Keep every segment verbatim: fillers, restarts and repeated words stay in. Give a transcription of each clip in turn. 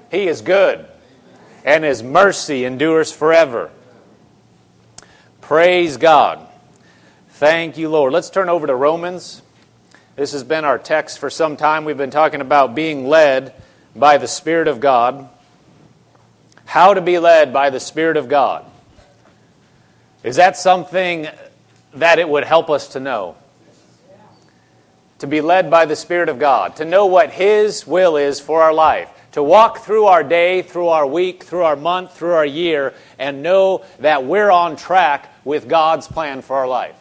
He is good, and His mercy endures forever. Praise God. Thank you, Lord. Let's turn over to Romans. This has been our text for some time. We've been talking about being led by the Spirit of God. How to be led by the Spirit of God. Is that something that it would help us to know? To be led by the Spirit of God. To know what His will is for our life. To walk through our day, through our week, through our month, through our year, and know that we're on track with God's plan for our life.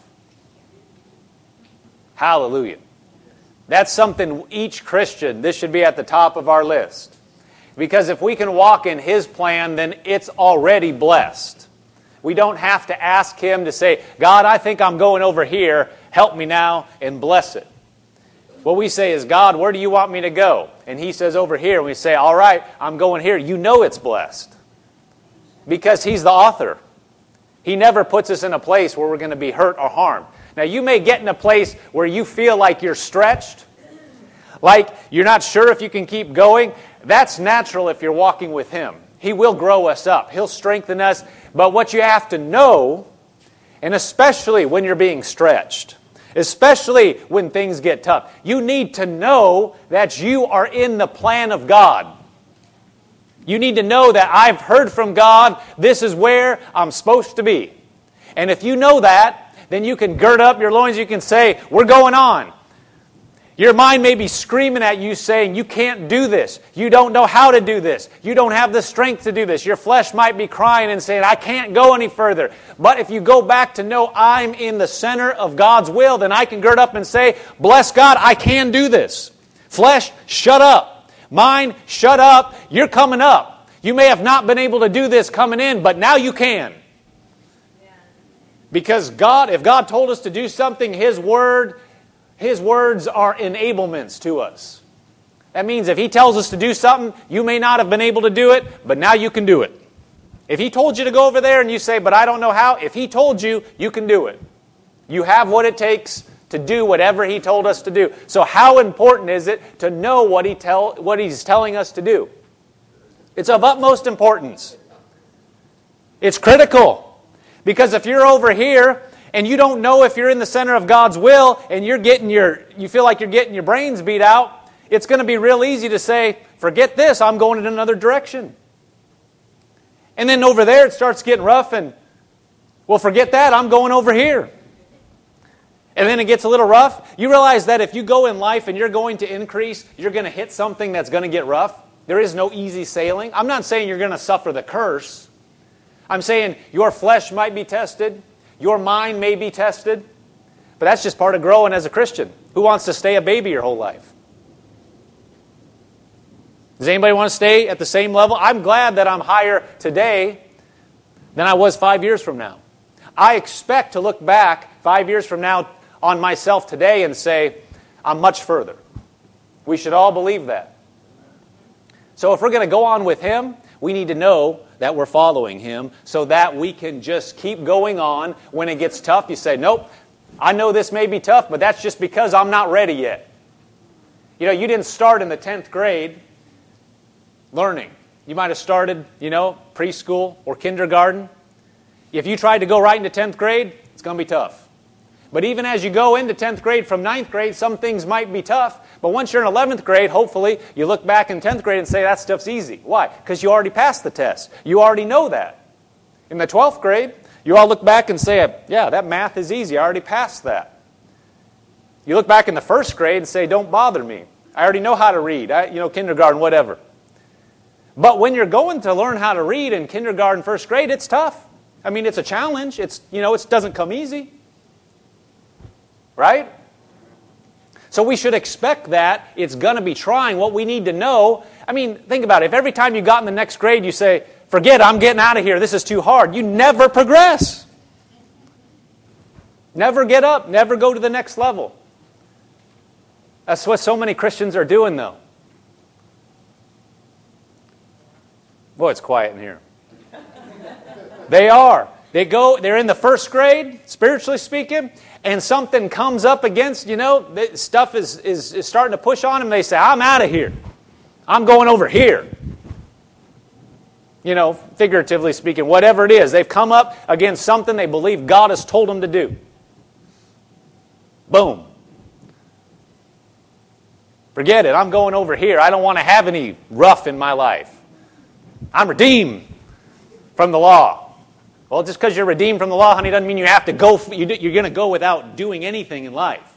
Hallelujah. That's something each Christian, this should be at the top of our list. Because if we can walk in His plan, then it's already blessed. We don't have to ask Him to say, God, I think I'm going over here. Help me now and bless it. What we say is, God, where do you want me to go? And He says over here. And we say, all right, I'm going here. You know it's blessed. Because He's the author. He never puts us in a place where we're going to be hurt or harmed. Now, you may get in a place where you feel like you're stretched, like you're not sure if you can keep going. That's natural if you're walking with Him. He will grow us up. He'll strengthen us. But what you have to know, and especially when you're being stretched, especially when things get tough, you need to know that you are in the plan of God. You need to know that I've heard from God. This is where I'm supposed to be. And if you know that, then you can gird up your loins. You can say, we're going on. Your mind may be screaming at you saying, you can't do this. You don't know how to do this. You don't have the strength to do this. Your flesh might be crying and saying, I can't go any further. But if you go back to know I'm in the center of God's will, then I can gird up and say, bless God, I can do this. Flesh, shut up. Mind, shut up. You're coming up. You may have not been able to do this coming in, but now you can. Because God, if God told us to do something, His Word, His words are enablements to us. That means if He tells us to do something, you may not have been able to do it, but now you can do it. If He told you to go over there and you say, but I don't know how, if He told you, you can do it. You have what it takes to do whatever He told us to do. So how important is it to know what, he tell, what He's telling us to do? It's of utmost importance. It's critical. Because if you're over here and you don't know if you're in the center of God's will and you're getting your, you feel like you're getting your brains beat out, it's going to be real easy to say, forget this, I'm going in another direction. And then over there it starts getting rough and, well, forget that, I'm going over here. And then it gets a little rough. You realize that if you go in life and you're going to increase, you're going to hit something that's going to get rough. There is no easy sailing. I'm not saying you're going to suffer the curse. I'm saying your flesh might be tested. Your mind may be tested. But that's just part of growing as a Christian. Who wants to stay a baby your whole life? Does anybody want to stay at the same level? I'm glad that I'm higher today than I was five years from now. I expect to look back five years from now on myself today and say, I'm much further. We should all believe that. So if we're going to go on with Him, we need to know that we're following Him so that we can just keep going on. When it gets tough, you say, nope, I know this may be tough, but that's just because I'm not ready yet. You know, you didn't start in the tenth grade learning. You might have started, you know, preschool or kindergarten. If you tried to go right into tenth grade, it's going to be tough. But even as you go into tenth grade from ninth grade, some things might be tough. But once you're in eleventh grade, hopefully, you look back in tenth grade and say, that stuff's easy. Why? Because you already passed the test. You already know that. In the twelfth grade, you all look back and say, yeah, that math is easy. I already passed that. You look back in the first grade and say, don't bother me. I already know how to read. I, you know, kindergarten, whatever. But when you're going to learn how to read in kindergarten, first grade, it's tough. I mean, it's a challenge. It's, you know, it doesn't come easy. Right? So we should expect that it's going to be trying. What we need to know, I mean, think about it. If every time you got in the next grade you say, forget it, I'm getting out of here, this is too hard, you never progress. Never get up, never go to the next level. That's what so many Christians are doing, though. Boy, it's quiet in here. They are. They go, they're in the first grade, spiritually speaking, and something comes up against, you know, stuff is, is, is starting to push on them. They say, I'm out of here. I'm going over here. You know, figuratively speaking, whatever it is. They've come up against something they believe God has told them to do. Boom. Forget it. I'm going over here. I don't want to have any rough in my life. I'm redeemed from the law. Well, just because you're redeemed from the law, honey, doesn't mean you have to go. You're going to go without doing anything in life.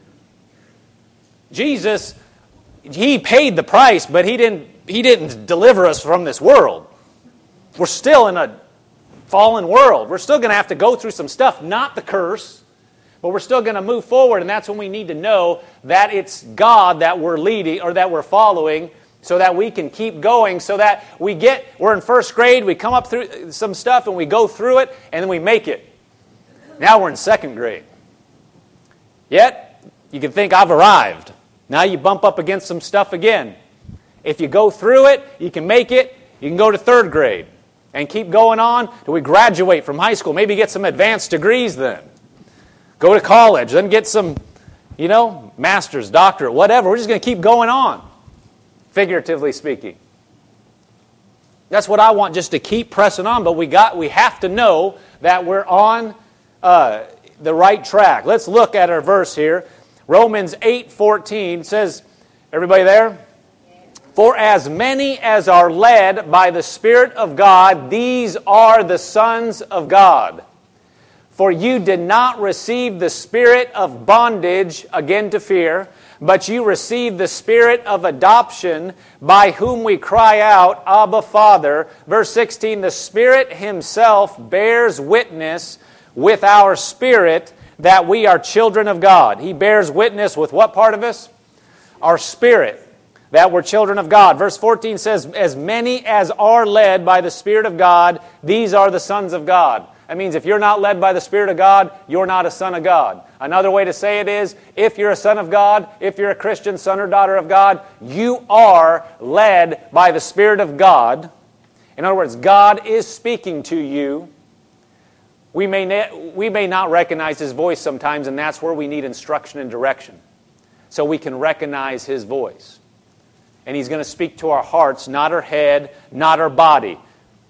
Jesus, He paid the price, but He didn't, He didn't deliver us from this world. We're still in a fallen world. We're still going to have to go through some stuff, not the curse, but we're still going to move forward, and that's when we need to know that it's God that we're leading or that we're following so that we can keep going, so that we get, we're in first grade, we come up through some stuff and we go through it, and then we make it. Now we're in second grade. Yet, you can think, I've arrived. Now you bump up against some stuff again. If you go through it, you can make it, you can go to third grade and keep going on till we graduate from high school. Maybe get some advanced degrees then. Go to college, then get some, you know, master's, doctorate, whatever. We're just going to keep going on, figuratively speaking. That's what I want, just to keep pressing on. But we got, we have to know that we're on uh, the right track. Let's look at our verse here. Romans eight fourteen says, everybody there? For as many as are led by the Spirit of God, these are the sons of God. For you did not receive the spirit of bondage again to fear, but you received the spirit of adoption, by whom we cry out, Abba, Father. Verse sixteen, the Spirit Himself bears witness with our spirit that we are children of God. He bears witness with what part of us? Our spirit, that we're children of God. Verse fourteen says, as many as are led by the Spirit of God, these are the sons of God. That means if you're not led by the Spirit of God, you're not a son of God. Another way to say it is, if you're a son of God, if you're a Christian son or daughter of God, you are led by the Spirit of God. In other words, God is speaking to you. We may, ne- we may not recognize His voice sometimes, and that's where we need instruction and direction, so we can recognize His voice. And He's going to speak to our hearts, not our head, not our body.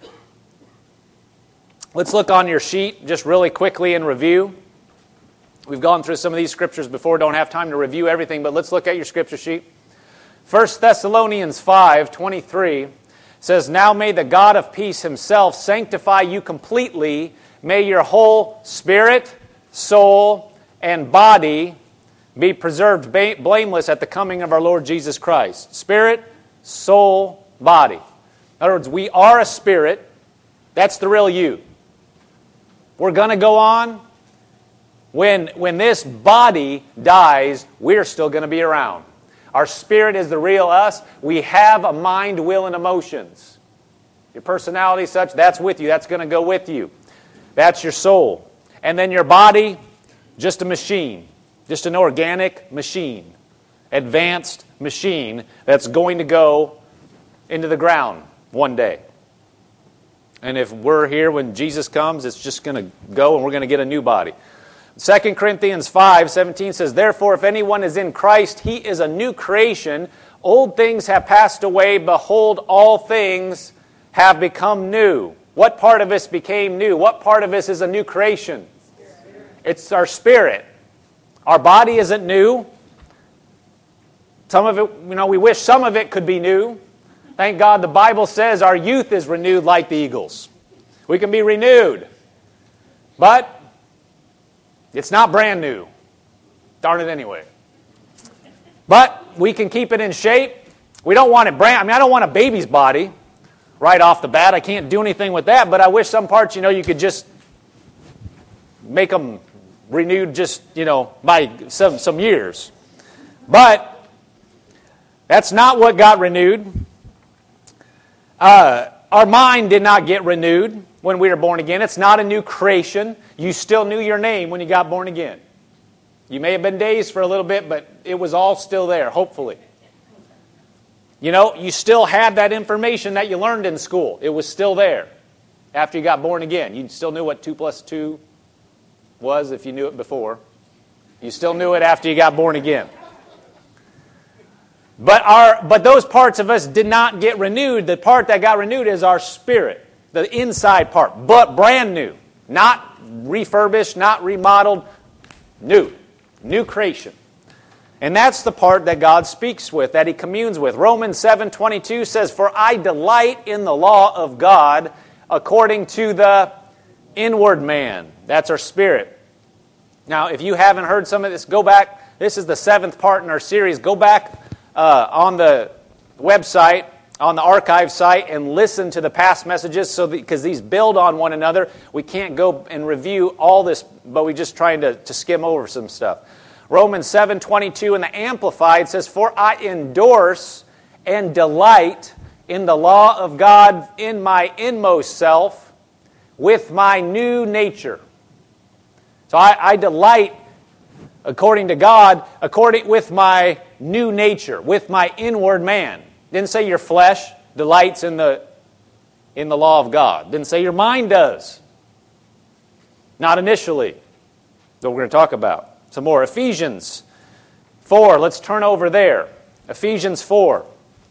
Let's look on your sheet just really quickly in review. We've gone through some of these scriptures before, don't have time to review everything, but let's look at your scripture sheet. First Thessalonians five twenty-three says, now may the God of peace Himself sanctify you completely. May your whole spirit, soul, and body be preserved blameless at the coming of our Lord Jesus Christ. Spirit, soul, body. In other words, we are a spirit. That's the real you. We're going to go on. When, when this body dies, we're still going to be around. Our spirit is the real us. We have a mind, will, and emotions. Your personality is such, that's with you. That's going to go with you. That's your soul. And then your body, just a machine. Just an organic machine. Advanced machine that's going to go into the ground one day. And if we're here when Jesus comes, it's just going to go and we're going to get a new body. Second Corinthians five seventeen says, therefore, if anyone is in Christ, he is a new creation. Old things have passed away. Behold, all things have become new. What part of us became new? What part of us is a new creation? It's our spirit. Our body isn't new. Some of it, you know, we wish some of it could be new. Thank God the Bible says our youth is renewed like the eagles. We can be renewed. But it's not brand new. Darn it anyway. But we can keep it in shape. We don't want it brand, I mean, I don't want a baby's body right off the bat. I can't do anything with that, but I wish some parts, you know, you could just make them renewed just, you know, by some, some years. But that's not what got renewed. Uh, our mind did not get renewed when we were born again. It's not a new creation. You still knew your name when you got born again. You may have been dazed for a little bit, but it was all still there, hopefully. You know, you still had that information that you learned in school. It was still there after you got born again. You still knew what two plus two was if you knew it before. You still knew it after you got born again. But our but those parts of us did not get renewed. The part that got renewed is our spirit, the inside part, but brand new, not refurbished, not remodeled, new, new creation. And that's the part that God speaks with, that He communes with. Romans seven twenty-two says, "For I delight in the law of God according to the inward man." That's our spirit. Now, if you haven't heard some of this, go back. This is the seventh part in our series. Go back uh, on the website, on the archive site, and listen to the past messages, so because these build on one another. We can't go and review all this, but we're just trying to, to skim over some stuff. Romans seven twenty-two in the Amplified says, "For I endorse and delight in the law of God in my inmost self with my new nature." So I, I delight, according to God, according with my new nature, with my inward man. Didn't say your flesh delights in the in the law of God. Didn't say your mind does. Not initially. That we're going to talk about. Some more. Ephesians four. Let's turn over there. Ephesians four.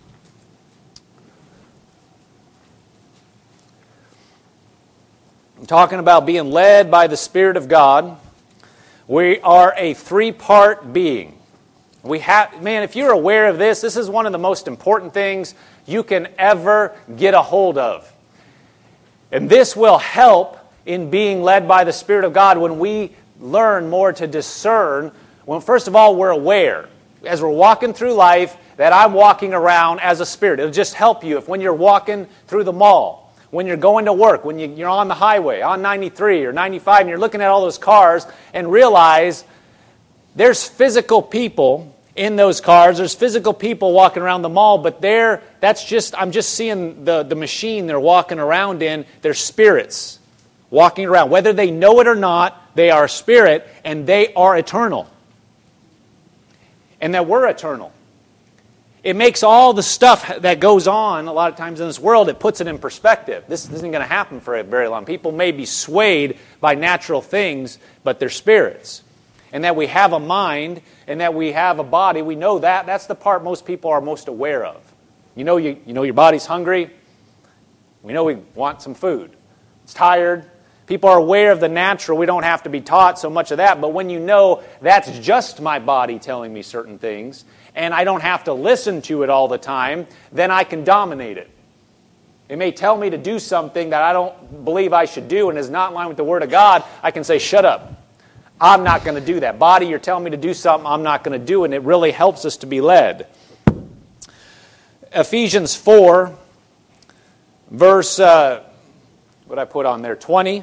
I'm talking about being led by the Spirit of God. We are a three-part being. We have, man, if you're aware of this, this is one of the most important things you can ever get a hold of. And this will help in being led by the Spirit of God when we learn more to discern. When, first of all, we're aware, as we're walking through life, that I'm walking around as a spirit. It'll just help you if when you're walking through the mall, when you're going to work, when you, you're on the highway, on ninety-three or ninety-five, and you're looking at all those cars and realize there's physical people in those cars. There's physical people walking around the mall, but they're, that's just, I'm just seeing the, the machine they're walking around in. They're spirits walking around. Whether they know it or not, they are spirit, and they are eternal. And that we're eternal. It makes all the stuff that goes on a lot of times in this world, it puts it in perspective. This isn't going to happen for very long. People may be swayed by natural things, but they're spirits. And that we have a mind, and that we have a body. We know that. That's the part most people are most aware of. You know, you, you know your body's hungry. We know we want some food. It's tired. People are aware of the natural. We don't have to be taught so much of that. But when you know that's just my body telling me certain things, and I don't have to listen to it all the time, then I can dominate it. It may tell me to do something that I don't believe I should do and is not in line with the Word of God. I can say, shut up. I'm not going to do that. Body, you're telling me to do something I'm not going to do, and it really helps us to be led. Ephesians four, verse, uh, what I put on there, twenty.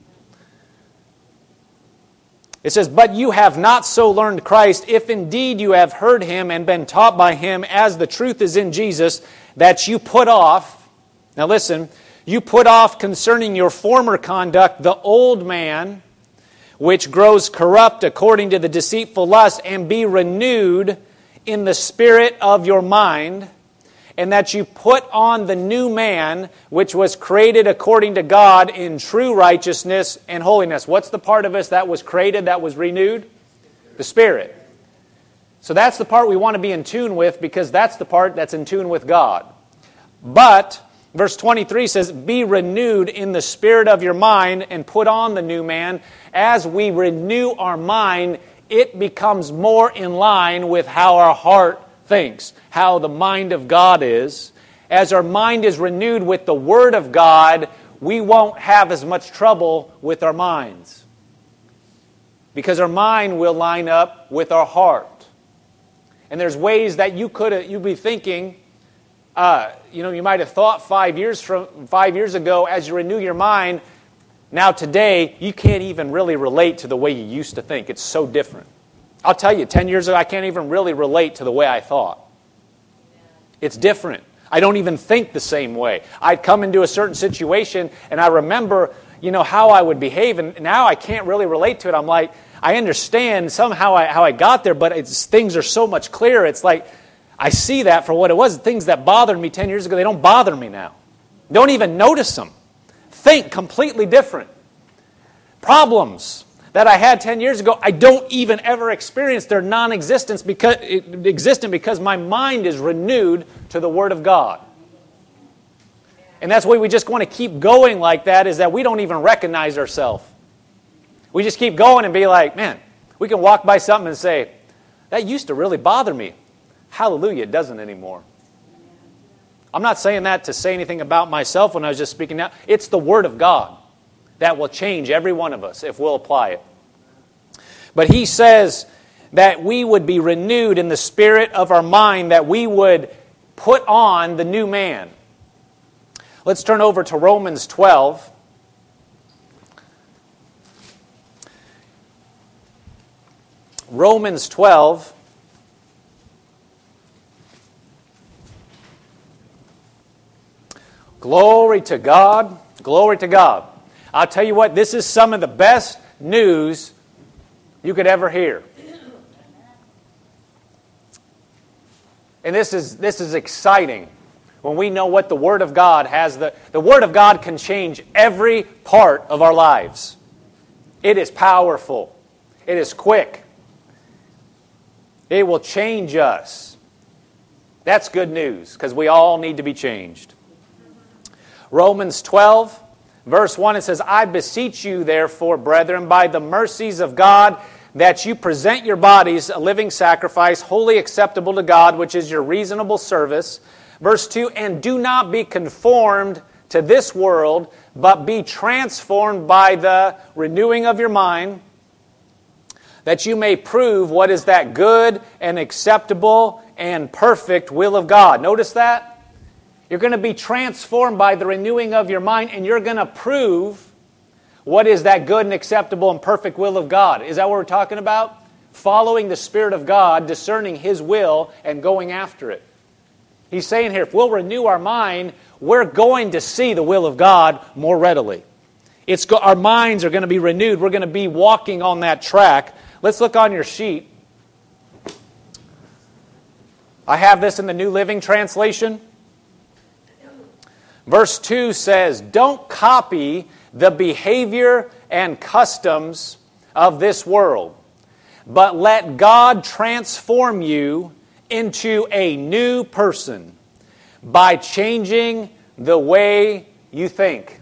It says, "But you have not so learned Christ, if indeed you have heard Him and been taught by Him, as the truth is in Jesus, that you put off," now listen, "you put off concerning your former conduct the old man, which grows corrupt according to the deceitful lust, and be renewed in the spirit of your mind, and that you put on the new man, which was created according to God in true righteousness and holiness." What's the part of us that was created, that was renewed? The Spirit. So that's the part we want to be in tune with, because that's the part that's in tune with God. But verse twenty-three says, "Be renewed in the spirit of your mind, and put on the new man." As we renew our mind, it becomes more in line with how our heart thinks, how the mind of God is. As our mind is renewed with the Word of God, we won't have as much trouble with our minds, because our mind will line up with our heart. And there's ways that you could you'd be thinking, uh, you know, you might have thought five years from five years ago. As you renew your mind, now today you can't even really relate to the way you used to think. It's so different. I'll tell you, ten years ago, I can't even really relate to the way I thought. It's different. I don't even think the same way. I'd come into a certain situation, and I remember, you know, how I would behave, and now I can't really relate to it. I'm like, I understand somehow I, how I got there, but it's, things are so much clearer. It's like, I see that for what it was. Things that bothered me ten years ago, they don't bother me now. Don't even notice them. Think completely different. Problems that I had ten years ago, I don't even ever experience. They're non-existent because, existent because my mind is renewed to the Word of God. And that's why we just want to keep going like that, is that we don't even recognize ourselves. We just keep going and be like, man, we can walk by something and say, that used to really bother me. Hallelujah, it doesn't anymore. I'm not saying that to say anything about myself when I was just speaking now. It's the Word of God that will change every one of us if we'll apply it. But he says that we would be renewed in the spirit of our mind, that we would put on the new man. Let's turn over to Romans twelve. Romans twelve. Glory to God. Glory to God. I'll tell you what, this is some of the best news you could ever hear. And this is this is exciting when we know what the Word of God has. The, the Word of God can change every part of our lives. It is powerful. It is quick. It will change us. That's good news, because we all need to be changed. Romans twelve, verse one, it says, I beseech you, therefore, brethren, by the mercies of God, that you present your bodies a living sacrifice, wholly acceptable to God, which is your reasonable service. Verse two, and do not be conformed to this world, but be transformed by the renewing of your mind, that you may prove what is that good and acceptable and perfect will of God. Notice that? You're going to be transformed by the renewing of your mind, and you're going to prove what is that good and acceptable and perfect will of God. Is that what we're talking about? Following the Spirit of God, discerning His will, and going after it. He's saying here, if we'll renew our mind, we're going to see the will of God more readily. It's go- our minds are going to be renewed. We're going to be walking on that track. Let's look on your sheet. I have this in the New Living Translation. Verse two says, don't copy the behavior and customs of this world, but let God transform you into a new person by changing the way you think.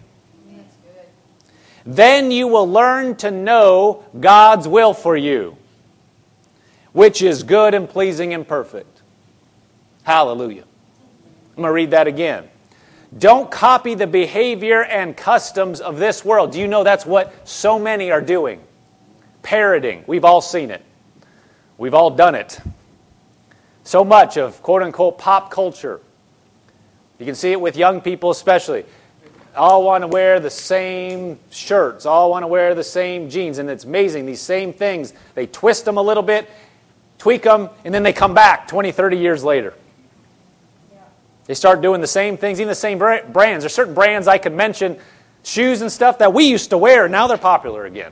Then you will learn to know God's will for you, which is good and pleasing and perfect. Hallelujah. I'm going to read that again. Don't copy the behavior and customs of this world. Do you know that's what so many are doing? Parroting. We've all seen it. We've all done it. So much of quote-unquote pop culture. You can see it with young people especially. All want to wear the same shirts. All want to wear the same jeans. And it's amazing. These same things, they twist them a little bit, tweak them, and then they come back twenty, thirty years later. They start doing the same things, even the same brands. There's certain brands I could mention, shoes and stuff that we used to wear, and now they're popular again.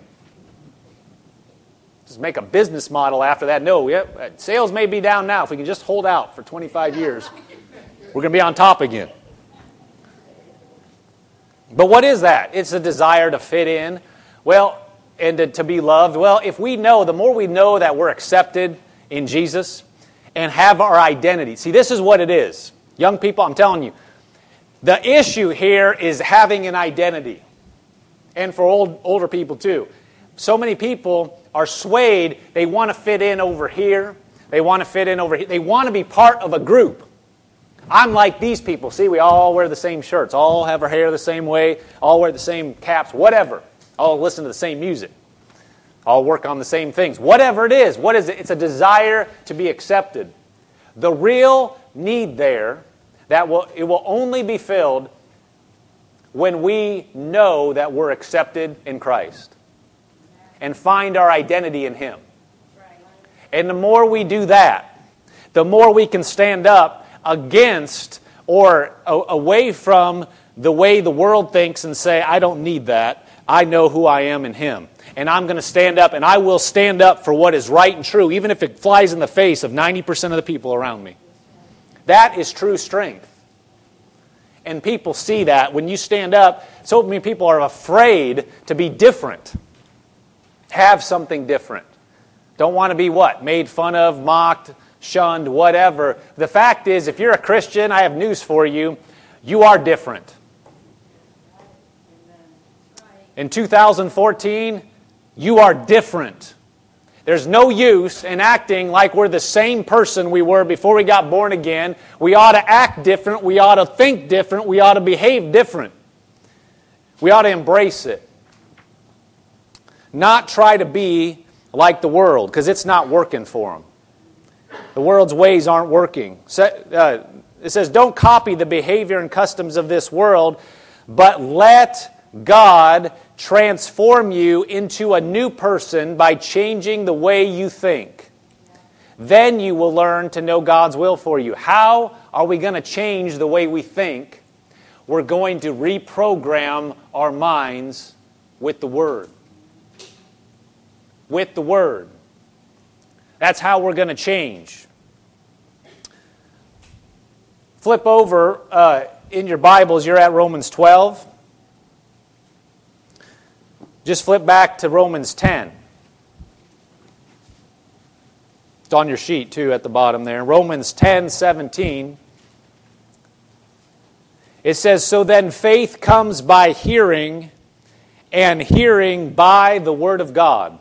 Just make a business model after that. No, yeah, sales may be down now. If we can just hold out for twenty-five years, we're going to be on top again. But what is that? It's a desire to fit in, well, and to, to be loved. Well, if we know, the more we know that we're accepted in Jesus and have our identity. See, this is what it is. Young people, I'm telling you, the issue here is having an identity. And for old, older people too. So many people are swayed. They want to fit in over here. They want to fit in over here. They want to be part of a group. I'm like these people. See, we all wear the same shirts. All have our hair the same way. All wear the same caps. Whatever. All listen to the same music. All work on the same things. Whatever it is. What is it? It's a desire to be accepted. The real need there, that will it will only be filled when we know that we're accepted in Christ and find our identity in Him. And the more we do that, the more we can stand up against or a- away from the way the world thinks and say, I don't need that. I know who I am in Him. And I'm going to stand up, and I will stand up for what is right and true, even if it flies in the face of ninety percent of the people around me. That is true strength. And people see that when you stand up. So many people are afraid to be different. Have something different. Don't want to be what? Made fun of, mocked, shunned, whatever. The fact is, if you're a Christian, I have news for you. You are different. In two thousand fourteen, you are different. There's no use in acting like we're the same person we were before we got born again. We ought to act different. We ought to think different. We ought to behave different. We ought to embrace it. Not try to be like the world, because it's not working for them. The world's ways aren't working. It says, don't copy the behavior and customs of this world, but let God transform you into a new person by changing the way you think. Then you will learn to know God's will for you. How are we going to change the way we think? We're going to reprogram our minds with the Word. With the Word. That's how we're going to change. Flip over uh, in your Bibles, you're at Romans twelve. Just flip back to Romans ten. It's on your sheet too at the bottom there. Romans ten seventeen. It says, so then faith comes by hearing, and hearing by the Word of God.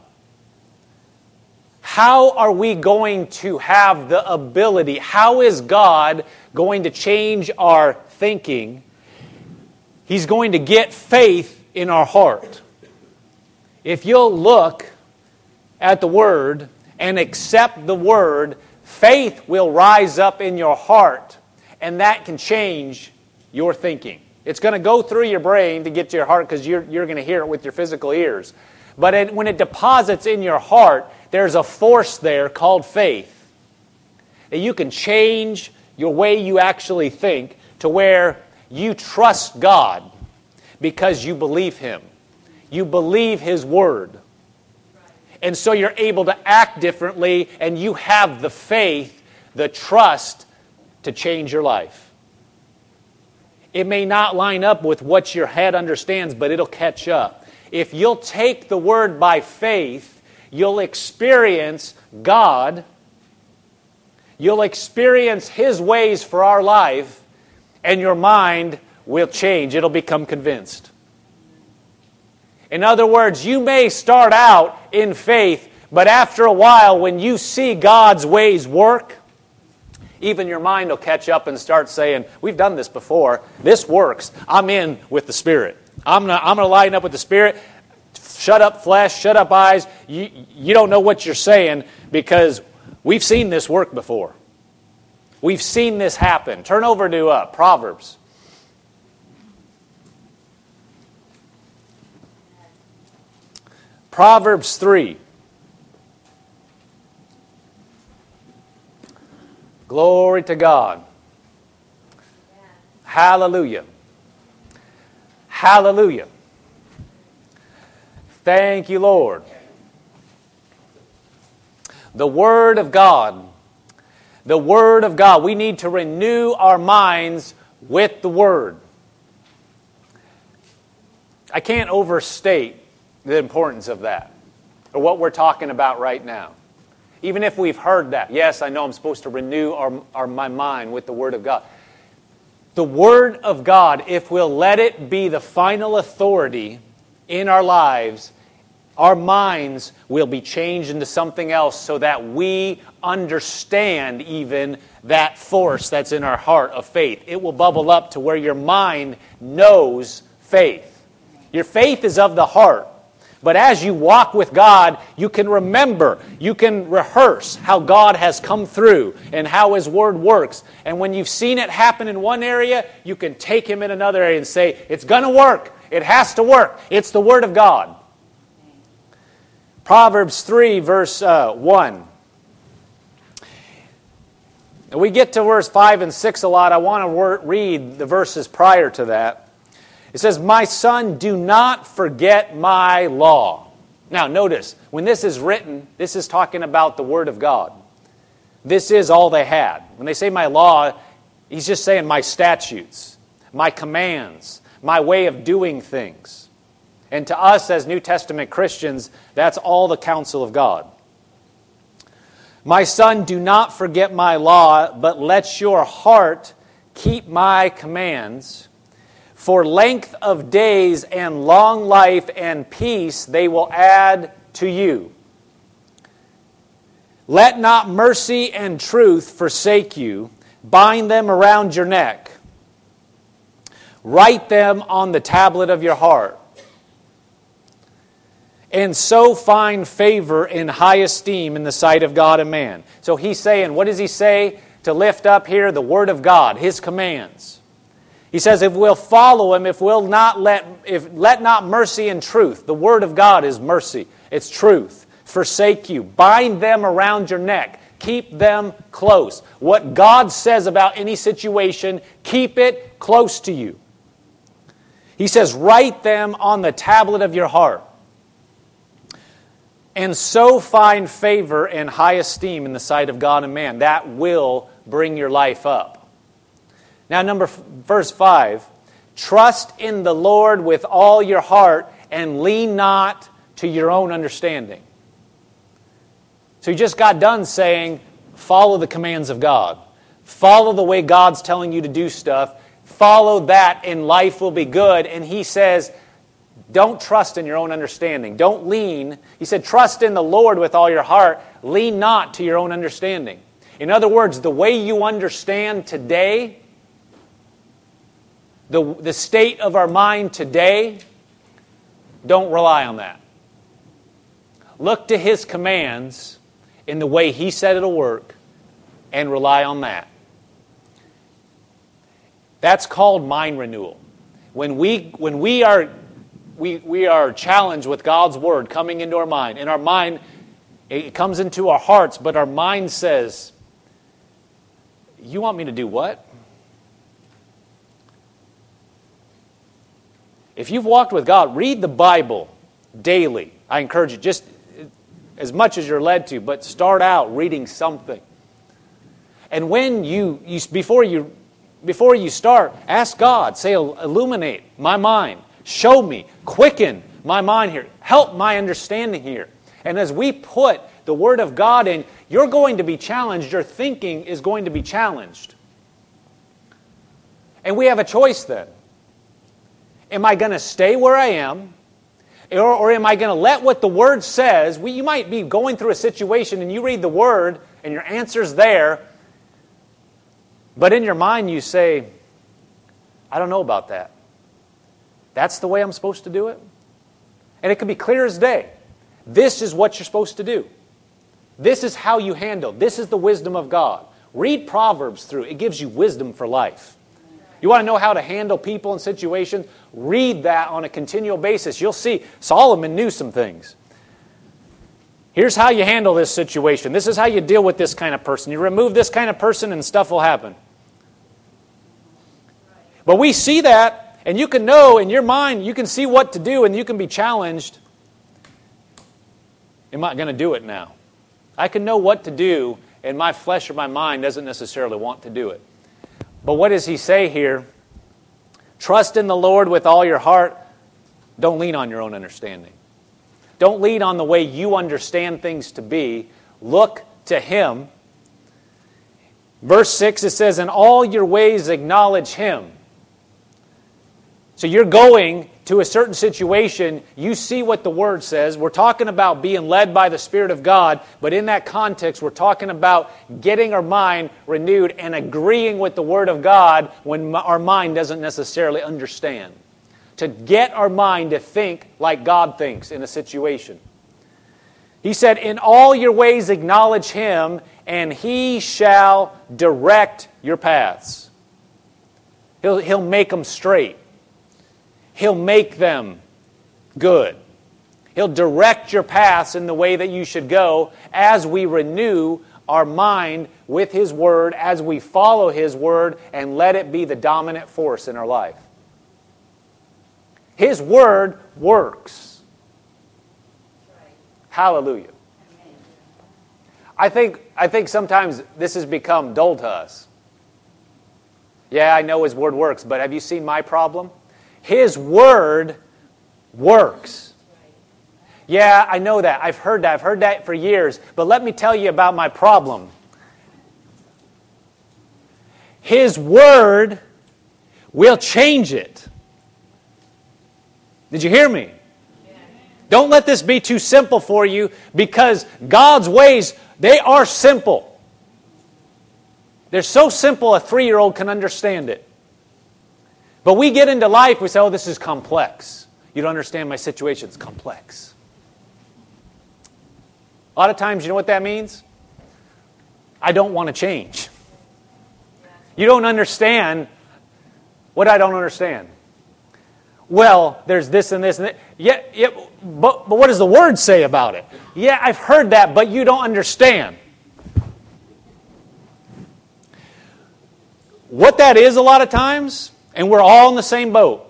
How are we going to have the ability? How is God going to change our thinking? He's going to get faith in our heart. If you'll look at the Word and accept the Word, faith will rise up in your heart, and that can change your thinking. It's going to go through your brain to get to your heart because you're, you're going to hear it with your physical ears. But it, when it deposits in your heart, there's a force there called faith. That you can change your way you actually think to where you trust God because you believe Him. You believe His Word. And so you're able to act differently, and you have the faith, the trust to change your life. It may not line up with what your head understands, but it'll catch up. If you'll take the Word by faith, you'll experience God. You'll experience His ways for our life, and your mind will change. It'll become convinced. In other words, you may start out in faith, but after a while, when you see God's ways work, even your mind will catch up and start saying, we've done this before. This works. I'm in with the Spirit. I'm going I'm to line up with the Spirit. Shut up flesh, shut up eyes. You, you don't know what you're saying because we've seen this work before. We've seen this happen. Turn over to uh, Proverbs. Proverbs three. Glory to God. Hallelujah. Hallelujah. Thank you, Lord. The Word of God. The Word of God. We need to renew our minds with the Word. I can't overstate the importance of that, or what we're talking about right now. Even if we've heard that. Yes, I know I'm supposed to renew our, our, my mind with the Word of God. The Word of God, if we'll let it be the final authority in our lives, our minds will be changed into something else so that we understand even that force that's in our heart of faith. It will bubble up to where your mind knows faith. Your faith is of the heart. But as you walk with God, you can remember, you can rehearse how God has come through and how His Word works. And when you've seen it happen in one area, you can take Him in another area and say, it's going to work. It has to work. It's the Word of God. Proverbs three, verse uh, one. We get to verse five and six a lot. I want to read the verses prior to that. It says, my son, do not forget my law. Now, notice, when this is written, this is talking about the Word of God. This is all they had. When they say my law, he's just saying my statutes, my commands, my way of doing things. And to us as New Testament Christians, that's all the counsel of God. My son, do not forget my law, but let your heart keep my commands. For length of days and long life and peace they will add to you. Let not mercy and truth forsake you. Bind them around your neck. Write them on the tablet of your heart. And so find favor and high esteem in the sight of God and man. So he's saying, what does he say to lift up here? The Word of God, His commands. He says, if we'll follow Him, if we'll not let, if let not mercy and truth, the Word of God is mercy, it's truth, forsake you. Bind them around your neck. Keep them close. What God says about any situation, keep it close to you. He says, write them on the tablet of your heart. And so find favor and high esteem in the sight of God and man. That will bring your life up. Now, number verse five, trust in the Lord with all your heart and lean not to your own understanding. So you just got done saying, follow the commands of God. Follow the way God's telling you to do stuff. Follow that and life will be good. And he says, don't trust in your own understanding. Don't lean. He said, trust in the Lord with all your heart. Lean not to your own understanding. In other words, the way you understand today, the, the state of our mind today, don't rely on that. Look to His commands in the way He said it'll work and rely on that. That's called mind renewal. When we, when we are... We, we are challenged with God's Word coming into our mind. And our mind, it comes into our hearts, but our mind says, you want me to do what? If you've walked with God, read the Bible daily. I encourage you, just as much as you're led to, but start out reading something. And when you, you before you before you start, ask God, say, illuminate my mind. Show me, quicken my mind here. Help my understanding here. And as we put the Word of God in, you're going to be challenged. Your thinking is going to be challenged. And we have a choice then. Am I going to stay where I am? Or, or am I going to let what the Word says? We, you might be going through a situation and you read the Word and your answer's there. But in your mind you say, I don't know about that. That's the way I'm supposed to do it? And it can be clear as day. This is what you're supposed to do. This is how you handle. This is the wisdom of God. Read Proverbs through. It gives you wisdom for life. You want to know how to handle people and situations? Read that on a continual basis. You'll see Solomon knew some things. Here's how you handle this situation. This is how you deal with this kind of person. You remove this kind of person and stuff will happen. But we see that. And you can know in your mind, you can see what to do and you can be challenged. Am I going to do it now? I can know what to do and my flesh or my mind doesn't necessarily want to do it. But what does he say here? Trust in the Lord with all your heart. Don't lean on your own understanding. Don't lean on the way you understand things to be. Look to Him. Verse six, it says, in all your ways acknowledge Him. So you're going to a certain situation, you see what the Word says. We're talking about being led by the Spirit of God, but in that context, we're talking about getting our mind renewed and agreeing with the Word of God when our mind doesn't necessarily understand. To get our mind to think like God thinks in a situation. He said, in all your ways acknowledge Him, and He shall direct your paths. He'll, he'll make them straight. He'll make them good. He'll direct your paths in the way that you should go as we renew our mind with His Word, as we follow His Word and let it be the dominant force in our life. His Word works. Hallelujah. I think, I think sometimes this has become dull to us. Yeah, I know His Word works, but have you seen my problem? His Word works. Yeah, I know that. I've heard that. I've heard that for years. But let me tell you about my problem. His Word will change it. Did you hear me? Don't let this be too simple for you, because God's ways, they are simple. They're so simple a three-year-old can understand it. But we get into life, we say, oh, this is complex. You don't understand my situation, it's complex. A lot of times, you know what that means? I don't want to change. You don't understand what I don't understand. Well, there's this and this and that. Yeah, yeah, but, but what does the Word say about it? Yeah, I've heard that, but you don't understand. What that is a lot of times, and we're all in the same boat,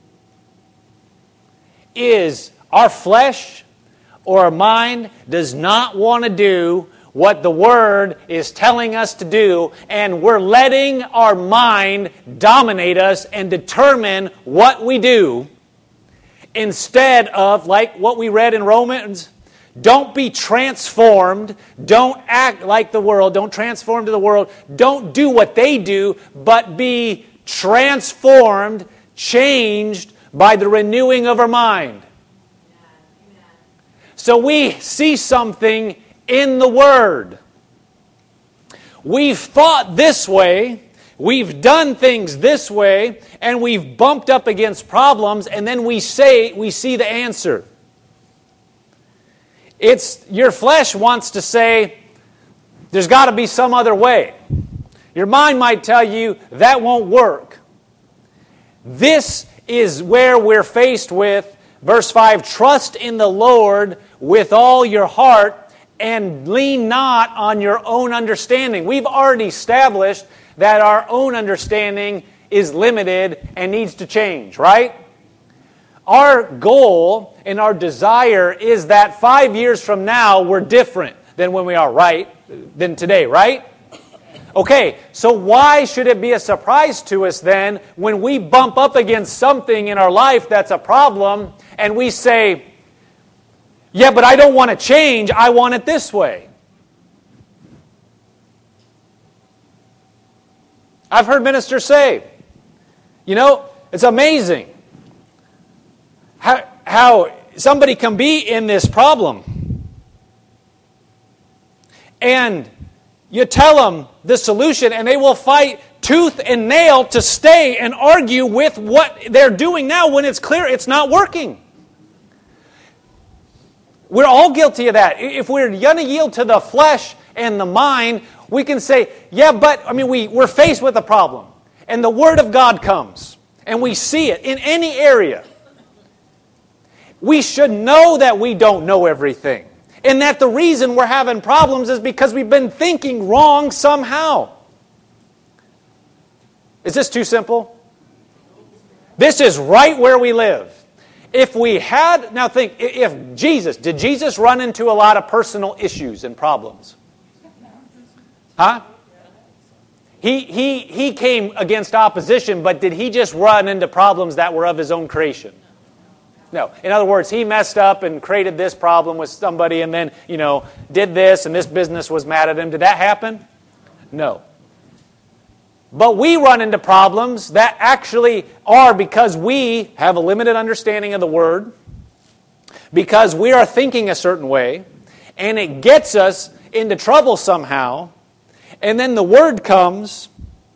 is our flesh or our mind does not want to do what the Word is telling us to do, and we're letting our mind dominate us and determine what we do, instead of, like what we read in Romans, don't be transformed, don't act like the world, don't transform to the world, don't do what they do, but be transformed, changed by the renewing of our mind. So we see something in the Word. We've thought this way, we've done things this way, and we've bumped up against problems, and then we say, we see the answer. It's, your flesh wants to say, there's got to be some other way. Your mind might tell you, that won't work. This is where we're faced with, verse five, trust in the Lord with all your heart, and lean not on your own understanding. We've already established that our own understanding is limited and needs to change, right? Our goal and our desire is that five years from now we're different than when we are, right? Than today, right? Okay, so why should it be a surprise to us then when we bump up against something in our life that's a problem and we say, yeah, but I don't want to change, I want it this way. I've heard ministers say, you know, it's amazing how, how somebody can be in this problem. And you tell them the solution and they will fight tooth and nail to stay and argue with what they're doing now when it's clear it's not working. We're all guilty of that. If we're going to yield to the flesh and the mind, we can say, yeah, but, I mean, we, we're faced with a problem. And the Word of God comes. And we see it in any area. We should know that we don't know everything. And that the reason we're having problems is because we've been thinking wrong somehow. Is this too simple? This is right where we live. If we had, now think, if Jesus, did Jesus run into a lot of personal issues and problems? Huh? He, he, he came against opposition, but did he just run into problems that were of his own creation? No. In other words, he messed up and created this problem with somebody and then, you know, did this and this business was mad at him. Did that happen? No. But we run into problems that actually are because we have a limited understanding of the Word, because we are thinking a certain way, and it gets us into trouble somehow, and then the Word comes,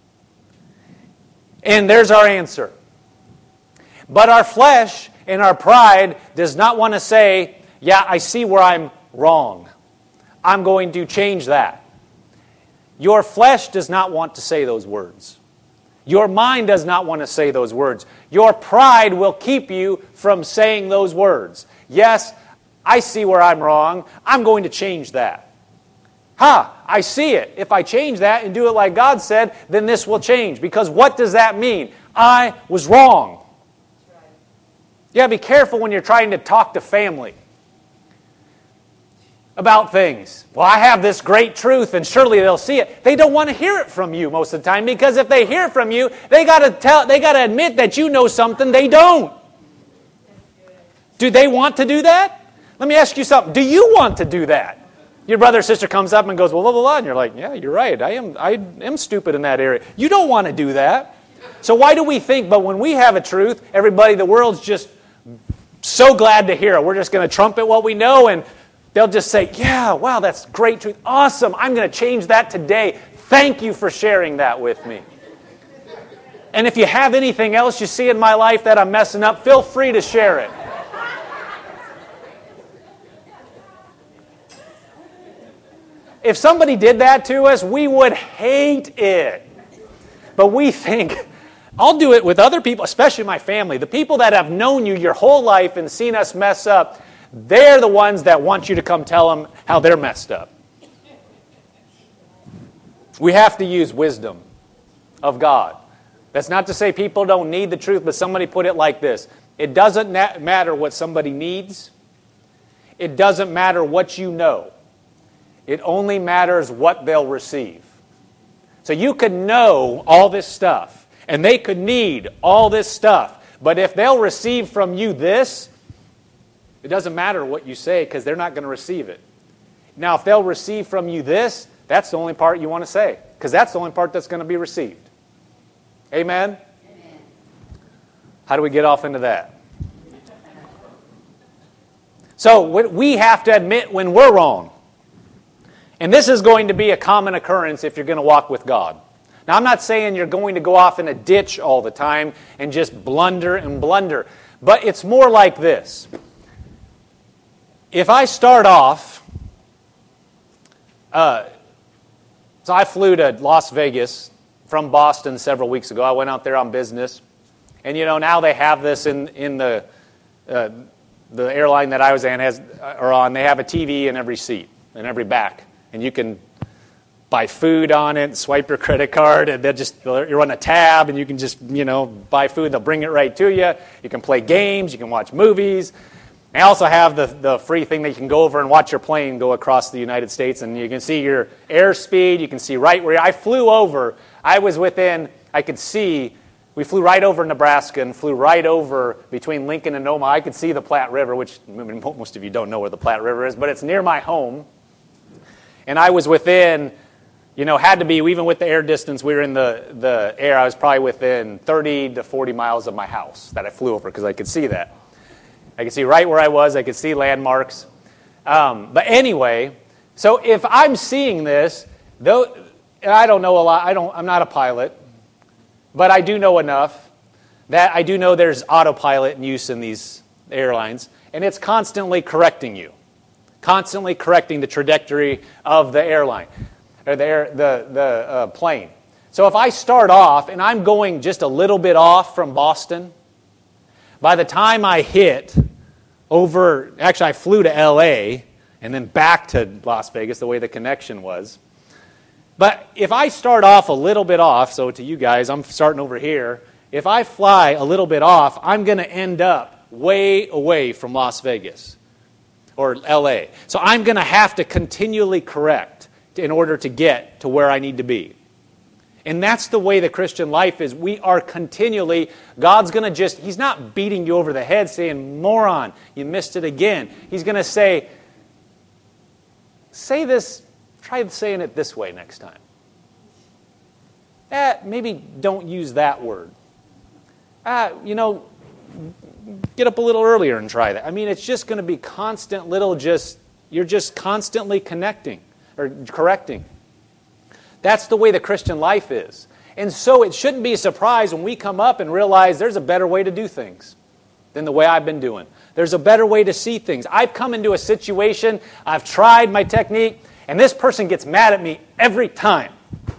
and there's our answer. But our flesh and our pride does not want to say, yeah, I see where I'm wrong. I'm going to change that. Your flesh does not want to say those words. Your mind does not want to say those words. Your pride will keep you from saying those words. Yes, I see where I'm wrong. I'm going to change that. Ha, I see it. If I change that and do it like God said, then this will change. Because what does that mean? I was wrong. You got to be careful when you're trying to talk to family about things. Well, I have this great truth and surely they'll see it. They don't want to hear it from you most of the time, because if they hear from you, they got to tell they got to admit that you know something they don't. Do they want to do that? Let me ask you something. Do you want to do that? Your brother or sister comes up and goes, well, blah, blah, blah. And you're like, yeah, you're right. I am, I am stupid in that area. You don't want to do that. So why do we think, but when we have a truth, everybody, the world's just so glad to hear it. We're just going to trumpet what we know, and they'll just say, yeah, wow, that's great truth. Awesome. I'm going to change that today. Thank you for sharing that with me. And if you have anything else you see in my life that I'm messing up, feel free to share it. If somebody did that to us, we would hate it. But we think, I'll do it with other people, especially my family. The people that have known you your whole life and seen us mess up, they're the ones that want you to come tell them how they're messed up. We have to use wisdom of God. That's not to say people don't need the truth, but somebody put it like this. It doesn't na- matter what somebody needs. It doesn't matter what you know. It only matters what they'll receive. So you could know all this stuff, and they could need all this stuff, but if they'll receive from you this, it doesn't matter what you say because they're not going to receive it. Now, if they'll receive from you this, that's the only part you want to say, because that's the only part that's going to be received. Amen? Amen? How do we get off into that? So we have to admit when we're wrong. And this is going to be a common occurrence if you're going to walk with God. Now, I'm not saying you're going to go off in a ditch all the time and just blunder and blunder. But it's more like this. If I start off... Uh, so I flew to Las Vegas from Boston several weeks ago. I went out there on business. And, you know, now they have this in, in the... Uh, the airline that I was in has, or on, they have a T V in every seat, in every back. And you can buy food on it, swipe your credit card, and they'll just, they'll, you run a tab, and you can just, you know, buy food. They'll bring it right to you. You can play games. You can watch movies. They also have the, the free thing that you can go over and watch your plane go across the United States, and you can see your airspeed. You can see right where, I flew over. I was within, I could see, we flew right over Nebraska and flew right over between Lincoln and Omaha. I could see the Platte River, which most of you don't know where the Platte River is, but it's near my home. And I was within, you know, had to be, even with the air distance, we were in the, the air, I was probably within thirty to forty miles of my house that I flew over because I could see that. I could see right where I was. I could see landmarks. Um, but anyway, so if I'm seeing this, though, I don't know a lot. I don't, I'm not a pilot, but I do know enough that I do know there's autopilot in use in these airlines, and it's constantly correcting you. Constantly correcting the trajectory of the airline, or the, air, the, the uh, plane. So if I start off and I'm going just a little bit off from Boston, by the time I hit over, actually I flew to L A and then back to Las Vegas, the way the connection was. But if I start off a little bit off, so to you guys, I'm starting over here, if I fly a little bit off, I'm going to end up way away from Las Vegas. Or L A. So I'm going to have to continually correct in order to get to where I need to be. And that's the way the Christian life is. We are continually, God's going to just, He's not beating you over the head saying, moron, you missed it again. He's going to say, say this, try saying it this way next time. Eh, maybe don't use that word. Ah, you know, get up a little earlier and try that. I mean, it's just going to be constant little just, you're just constantly connecting or correcting. That's the way the Christian life is. And so it shouldn't be a surprise when we come up and realize there's a better way to do things than the way I've been doing. There's a better way to see things. I've come into a situation, I've tried my technique, and this person gets mad at me every time.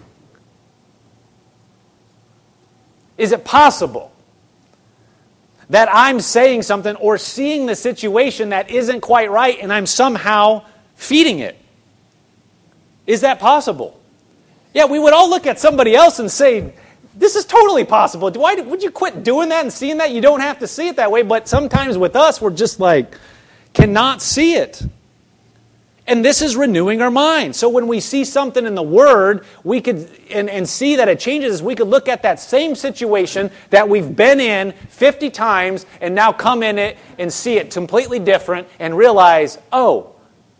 Is it possible that I'm saying something or seeing the situation that isn't quite right and I'm somehow feeding it? Is that possible? Yeah, we would all look at somebody else and say, this is totally possible. Why would you quit doing that and seeing that? You don't have to see it that way, but sometimes with us, we're just like, cannot see it. And this is renewing our mind. So when we see something in the Word, we could and, and see that it changes, we could look at that same situation that we've been in fifty times and now come in it and see it completely different and realize, oh,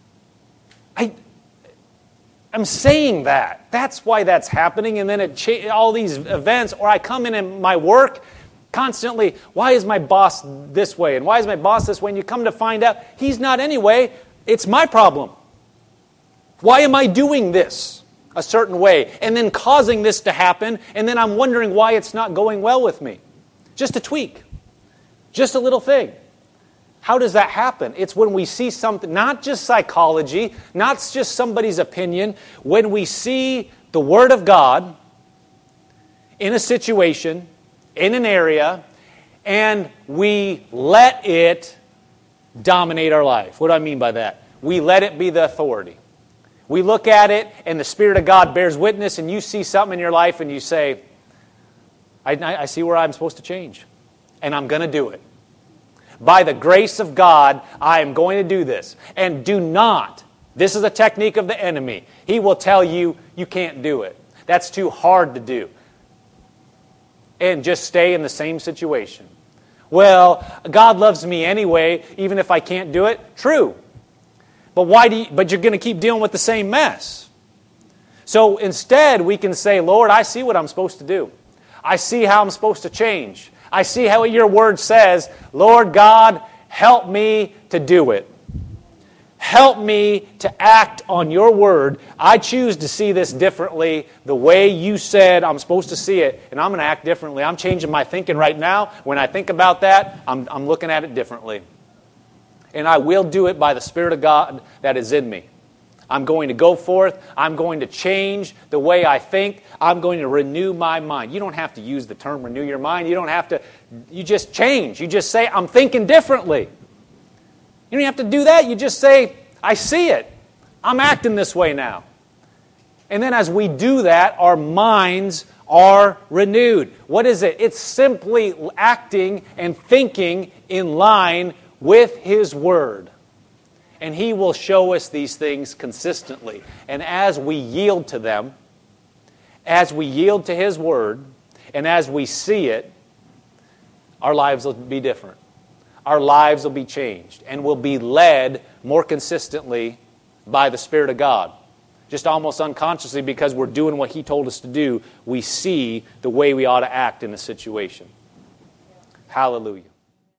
I, I'm saying that. That's why that's happening. And then it cha- all these events, or I come in in my work constantly, why is my boss this way? And why is my boss this way? And you come to find out, he's not anyway. It's my problem. Why am I doing this a certain way and then causing this to happen, and then I'm wondering why it's not going well with me? Just a tweak. Just a little thing. How does that happen? It's when we see something, not just psychology, not just somebody's opinion, when we see the Word of God in a situation, in an area, and we let it dominate our life. What do I mean by that? We let it be the authority. We look at it and the Spirit of God bears witness, and you see something in your life and you say, I, I see where I'm supposed to change, and I'm going to do it. By the grace of God, I am going to do this. And do not, this is a technique of the enemy. He will tell you, you can't do it. That's too hard to do. And just stay in the same situation. Well, God loves me anyway, even if I can't do it. True. But why do you, but you're going to keep dealing with the same mess. So instead, we can say, Lord, I see what I'm supposed to do. I see how I'm supposed to change. I see how your Word says, Lord God, help me to do it. Help me to act on your Word. I choose to see this differently, the way you said I'm supposed to see it, and I'm going to act differently. I'm changing my thinking right now. When I think about that, I'm, I'm looking at it differently. And I will do it by the Spirit of God that is in me. I'm going to go forth. I'm going to change the way I think. I'm going to renew my mind. You don't have to use the term renew your mind. You don't have to, you just change. You just say, I'm thinking differently. You don't have to do that. You just say, I see it. I'm acting this way now. And then as we do that, our minds are renewed. What is it? It's simply acting and thinking in line with His Word. And He will show us these things consistently. And as we yield to them, as we yield to His Word, and as we see it, our lives will be different. Our lives will be changed and will be led more consistently by the Spirit of God. Just almost unconsciously, because we're doing what He told us to do, we see the way we ought to act in a situation. Hallelujah.